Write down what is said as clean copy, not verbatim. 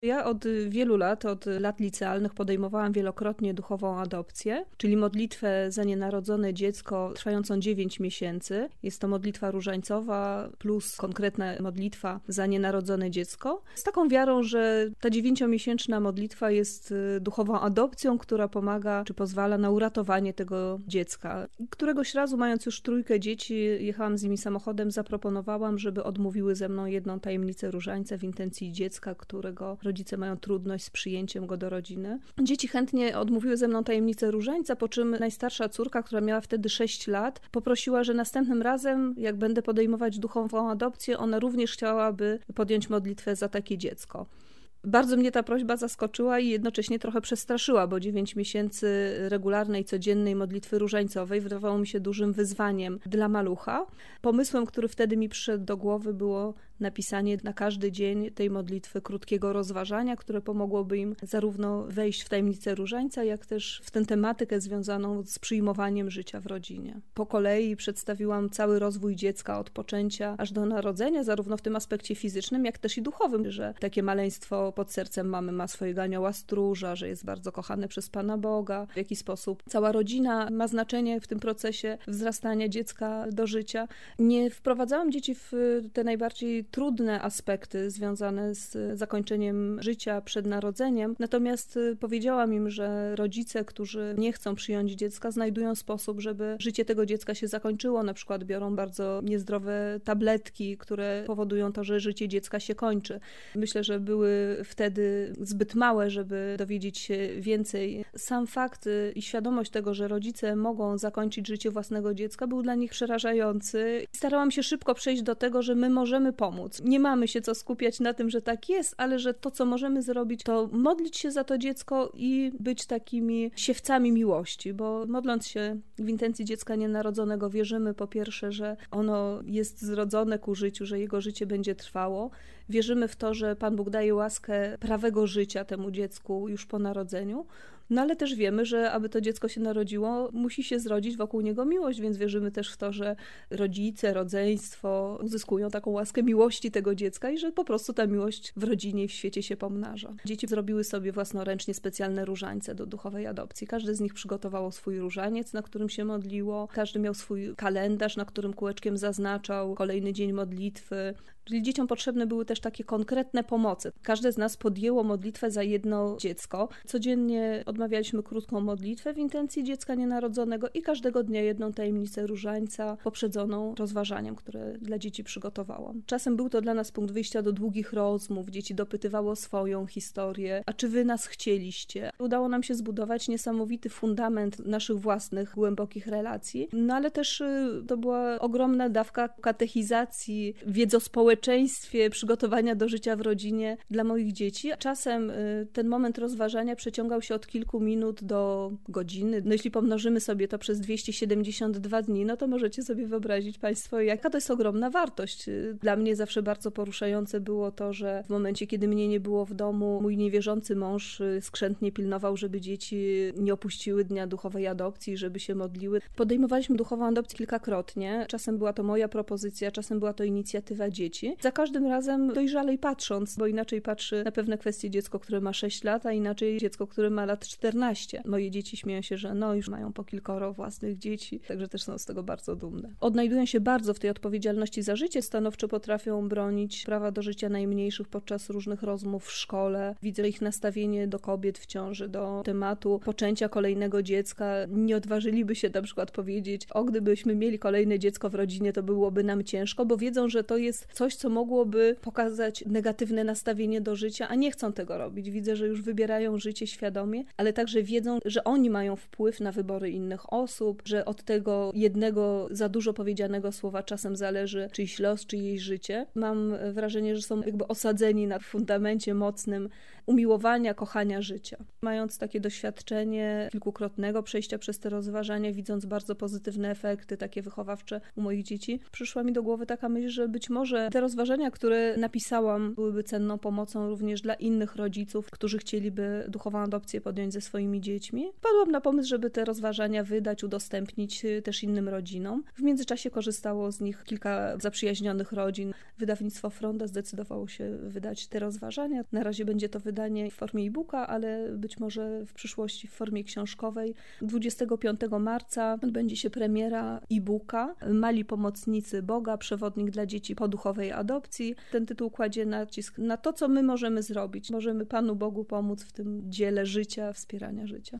Ja od wielu lat, od lat licealnych podejmowałam wielokrotnie duchową adopcję, czyli modlitwę za nienarodzone dziecko trwającą 9 miesięcy. Jest to modlitwa różańcowa plus konkretna modlitwa za nienarodzone dziecko. Z taką wiarą, że ta 9-miesięczna modlitwa jest duchową adopcją, która pomaga czy pozwala na uratowanie tego dziecka. Któregoś razu, mając już 3 dzieci, jechałam z nimi samochodem, zaproponowałam, żeby odmówiły ze mną jedną tajemnicę różańca w intencji dziecka, którego rodzice mają trudność z przyjęciem go do rodziny. Dzieci chętnie odmówiły ze mną tajemnicę różańca, po czym najstarsza córka, która miała wtedy 6 lat, poprosiła, że następnym razem, jak będę podejmować duchową adopcję, ona również chciałaby podjąć modlitwę za takie dziecko. Bardzo mnie ta prośba zaskoczyła i jednocześnie trochę przestraszyła, bo 9 miesięcy regularnej, codziennej modlitwy różańcowej wydawało mi się dużym wyzwaniem dla malucha. Pomysłem, który wtedy mi przyszedł do głowy, było napisanie na każdy dzień tej modlitwy krótkiego rozważania, które pomogłoby im zarówno wejść w tajemnicę różańca, jak też w tę tematykę związaną z przyjmowaniem życia w rodzinie. Po kolei przedstawiłam cały rozwój dziecka od poczęcia aż do narodzenia, zarówno w tym aspekcie fizycznym, jak też i duchowym, że takie maleństwo pod sercem mamy ma swojego anioła stróża, że jest bardzo kochane przez Pana Boga, w jaki sposób cała rodzina ma znaczenie w tym procesie wzrastania dziecka do życia. Nie wprowadzałam dzieci w te najbardziej trudne aspekty związane z zakończeniem życia przed narodzeniem, natomiast powiedziałam im, że rodzice, którzy nie chcą przyjąć dziecka, znajdują sposób, żeby życie tego dziecka się zakończyło, na przykład biorą bardzo niezdrowe tabletki, które powodują to, że życie dziecka się kończy. Myślę, że były wtedy zbyt małe, żeby dowiedzieć się więcej. Sam fakt i świadomość tego, że rodzice mogą zakończyć życie własnego dziecka, był dla nich przerażający. Starałam się szybko przejść do tego, że my możemy pomóc. Nie mamy się co skupiać na tym, że tak jest, ale że to, co możemy zrobić, to modlić się za to dziecko i być takimi siewcami miłości, bo modląc się w intencji dziecka nienarodzonego, wierzymy po pierwsze, że ono jest zrodzone ku życiu, że jego życie będzie trwało. Wierzymy w to, że Pan Bóg daje łaskę prawego życia temu dziecku już po narodzeniu. No ale też wiemy, że aby to dziecko się narodziło, musi się zrodzić wokół niego miłość, więc wierzymy też w to, że rodzice, rodzeństwo uzyskują taką łaskę miłości tego dziecka i że po prostu ta miłość w rodzinie i w świecie się pomnaża. Dzieci zrobiły sobie własnoręcznie specjalne różańce do duchowej adopcji. Każdy z nich przygotowało swój różaniec, na którym się modliło. Każdy miał swój kalendarz, na którym kółeczkiem zaznaczał kolejny dzień modlitwy. Czyli dzieciom potrzebne były też takie konkretne pomocy. Każde z nas podjęło modlitwę za jedno dziecko. Codziennie odmawialiśmy krótką modlitwę w intencji dziecka nienarodzonego i każdego dnia jedną tajemnicę różańca poprzedzoną rozważaniem, które dla dzieci przygotowałam. Czasem był to dla nas punkt wyjścia do długich rozmów. Dzieci dopytywało swoją historię. A czy wy nas chcieliście? Udało nam się zbudować niesamowity fundament naszych własnych, głębokich relacji. No ale też to była ogromna dawka katechizacji, wiedzy o społeczeństwie, przygotowania do życia w rodzinie dla moich dzieci. Czasem ten moment rozważania przeciągał się od kilku minut do godziny. No jeśli pomnożymy sobie to przez 272 dni, no to możecie sobie wyobrazić Państwo, jaka to jest ogromna wartość. Dla mnie zawsze bardzo poruszające było to, że w momencie, kiedy mnie nie było w domu, mój niewierzący mąż skrzętnie pilnował, żeby dzieci nie opuściły dnia duchowej adopcji, żeby się modliły. Podejmowaliśmy duchową adopcję kilkakrotnie. Czasem była to moja propozycja, czasem była to inicjatywa dzieci. Za każdym razem dojrzalej patrząc, bo inaczej patrzy na pewne kwestie dziecko, które ma 6 lat, a inaczej dziecko, które ma lat 14. Moje dzieci śmieją się, że już mają po kilkoro własnych dzieci, także też są z tego bardzo dumne. Odnajdują się bardzo w tej odpowiedzialności za życie, stanowczo potrafią bronić prawa do życia najmniejszych podczas różnych rozmów w szkole. Widzę ich nastawienie do kobiet w ciąży, do tematu poczęcia kolejnego dziecka. Nie odważyliby się na przykład powiedzieć, gdybyśmy mieli kolejne dziecko w rodzinie, to byłoby nam ciężko, bo wiedzą, że to jest coś, co mogłoby pokazać negatywne nastawienie do życia, a nie chcą tego robić. Widzę, że już wybierają życie świadomie, ale także wiedzą, że oni mają wpływ na wybory innych osób, że od tego jednego za dużo powiedzianego słowa czasem zależy czyjś los, czyjeś życie. Mam wrażenie, że są jakby osadzeni na fundamencie mocnym umiłowania, kochania życia. Mając takie doświadczenie kilkukrotnego przejścia przez te rozważania, widząc bardzo pozytywne efekty, takie wychowawcze u moich dzieci, przyszła mi do głowy taka myśl, że być może te te rozważania, które napisałam, byłyby cenną pomocą również dla innych rodziców, którzy chcieliby duchową adopcję podjąć ze swoimi dziećmi. Wpadłam na pomysł, żeby te rozważania wydać, udostępnić też innym rodzinom. W międzyczasie korzystało z nich kilka zaprzyjaźnionych rodzin. Wydawnictwo Fronda zdecydowało się wydać te rozważania. Na razie będzie to wydanie w formie e-booka, ale być może w przyszłości w formie książkowej. 25 marca odbędzie się premiera e-booka Mali pomocnicy Boga, przewodnik dla dzieci po duchowej adopcji. Ten tytuł kładzie nacisk na to, co my możemy zrobić. Możemy Panu Bogu pomóc w tym dziele życia, wspierania życia.